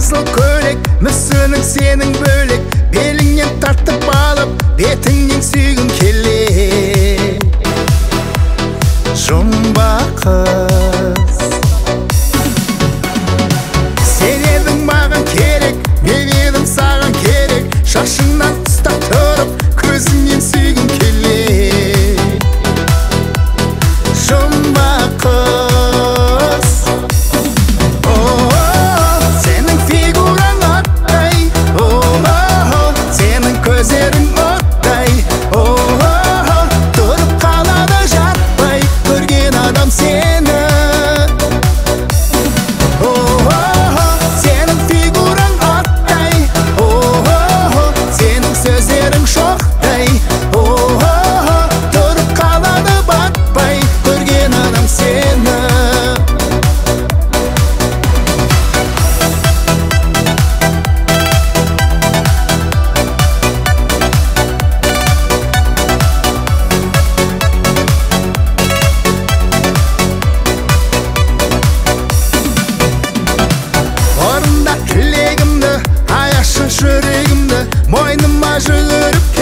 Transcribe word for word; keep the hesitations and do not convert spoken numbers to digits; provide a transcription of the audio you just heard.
Қызыл көйлек мүсінің сенің бөлек, беліңнен тартып алып бетіңнен сүйгім келе. Жұмбақ қыз, сен едің маған керек, мен едім саған керек. Шашыңнан ұстап тұрып көзіңнен сүйгім келе. Жұмбақ қыз, сенің фигураң оттай, сенің көздерің оттай. Тұрып қалады жатпай көрген адам сені. Сенің фигураң оттай, сенің сөздерің шоқтай. Тұрып қалады батпай көрген адам сені. Орында тілегімді, аяшы жүрегімді, мойныма жүгіріп